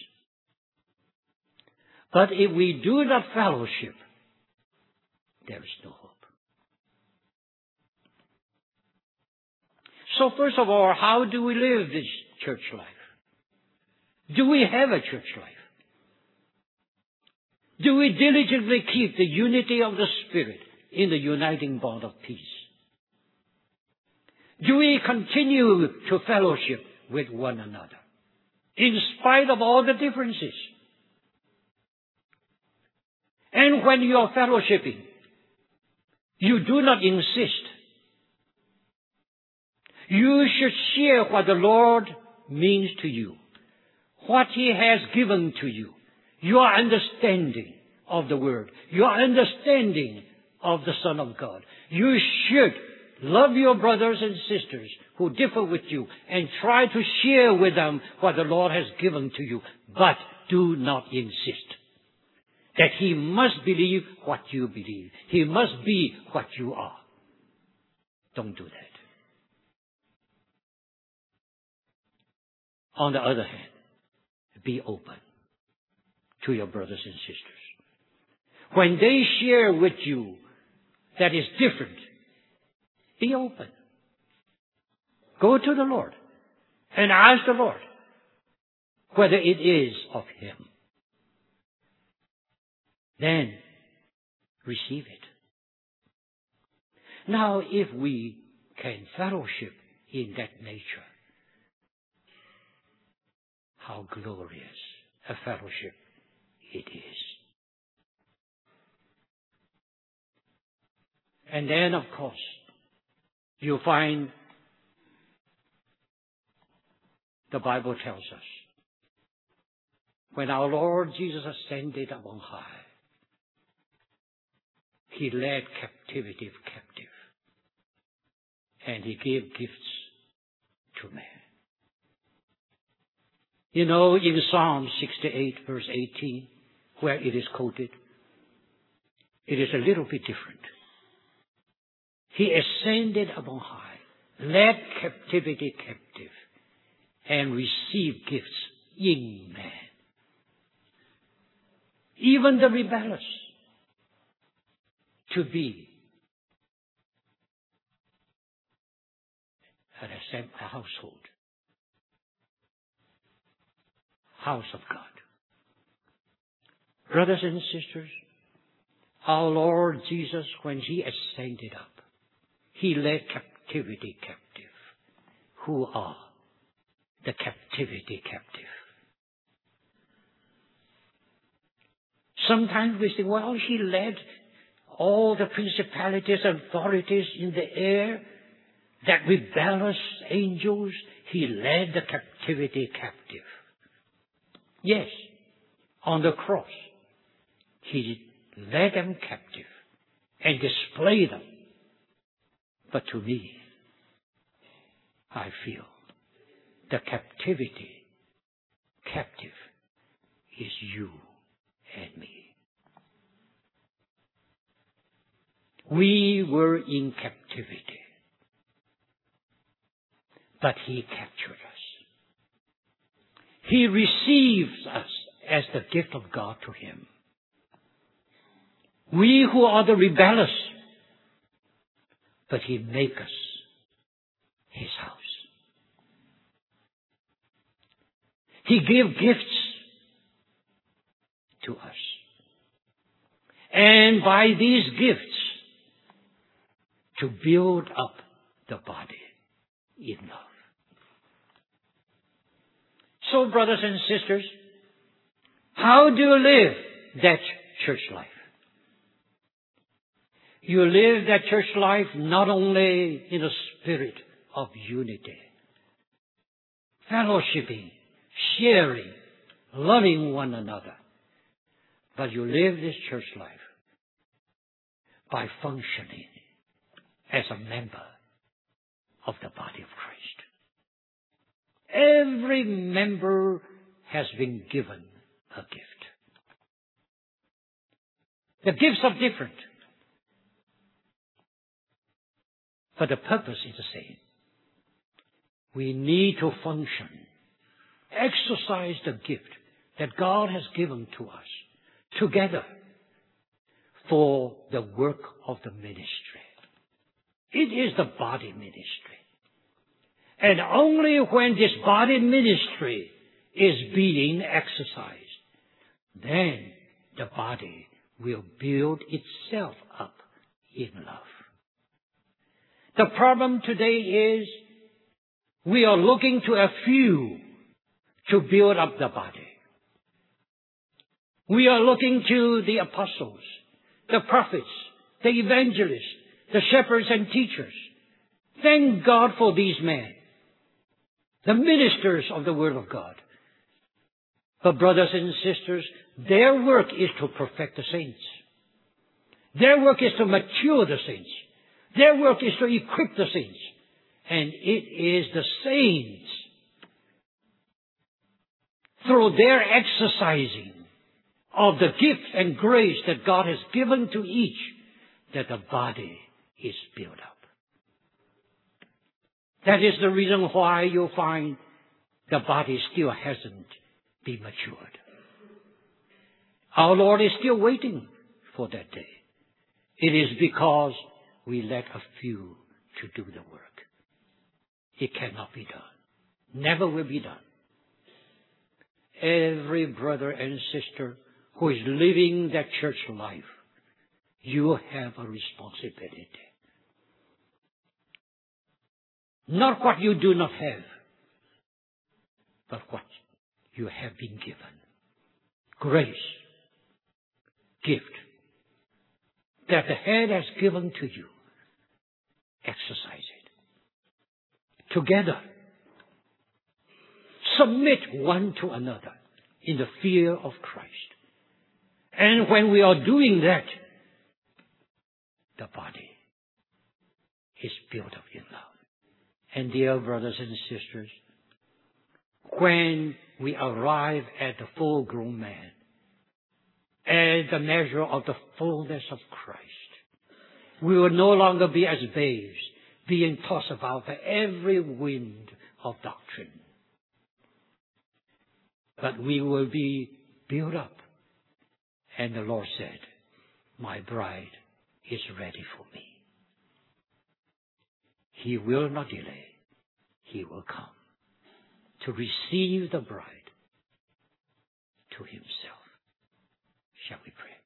But if we do not fellowship, there is no hope. So first of all, how do we live this church life? Do we have a church life? Do we diligently keep the unity of the Spirit in the uniting bond of peace? Do we continue to fellowship with one another in spite of all the differences? And when you are fellowshipping, you do not insist. You should share what the Lord means to you, what He has given to you, your understanding of the Word, your understanding of the Son of God. You should love your brothers and sisters who differ with you and try to share with them what the Lord has given to you. But do not insist that he must believe what you believe. He must be what you are. Don't do that. On the other hand, be open to your brothers and sisters. When they share with you that is different, be open. Go to the Lord and ask the Lord whether it is of Him. Then receive it. Now, if we can fellowship in that nature, how glorious a fellowship it is. And then, of course, you find the Bible tells us when our Lord Jesus ascended on high, He led captivity captive, and He gave gifts to man. You know, in Psalm 68, verse 18, where it is quoted, it is a little bit different. He ascended upon high, led captivity captive, and received gifts in man. Even the rebellious to be a household, house of God. Brothers and sisters, our Lord Jesus, when He ascended up, He led captivity captive. Who are the captivity captive? Sometimes we say, well, He led all the principalities and authorities in the air that rebellious angels, He led the captivity captive. Yes, on the cross, He led them captive and displayed them. But to me, I feel the captivity captive is you and me. We were in captivity, but He captured us. He receives us as the gift of God to Him. We who are the rebellious, but He makes us His house. He gives gifts to us. And by these gifts, to build up the body in love. So, brothers and sisters, how do you live that church life? You live that church life not only in a spirit of unity, fellowshipping, sharing, loving one another, but you live this church life by functioning as a member of the body of Christ. Every member has been given a gift. The gifts are different, but the purpose is the same. We need to function, exercise the gift that God has given to us together for the work of the ministry. It is the body ministry. And only when this body ministry is being exercised, then the body will build itself up in love. The problem today is we are looking to a few to build up the body. We are looking to the apostles, the prophets, the evangelists, the shepherds and teachers. Thank God for these men, the ministers of the Word of God. But brothers and sisters, their work is to perfect the saints. Their work is to mature the saints. Their work is to equip the saints. And it is the saints, through their exercising of the gift and grace that God has given to each, that the body is built up. That is the reason why you find the body still hasn't been matured. Our Lord is still waiting for that day. It is because we let a few to do the work. It cannot be done. Never will be done. Every brother and sister who is living that church life, you have a responsibility. Not what you do not have, but what you have been given. Grace, gift, that the head has given to you. Exercise it. Together, submit one to another in the fear of Christ. And when we are doing that, the body is built up in love. And dear brothers and sisters, when we arrive at the full-grown man, at the measure of the fullness of Christ, we will no longer be as babes, being tossed about by every wind of doctrine. But we will be built up. And the Lord said, my bride is ready for me. He will not delay. He will come to receive the bride to Himself. Shall we pray?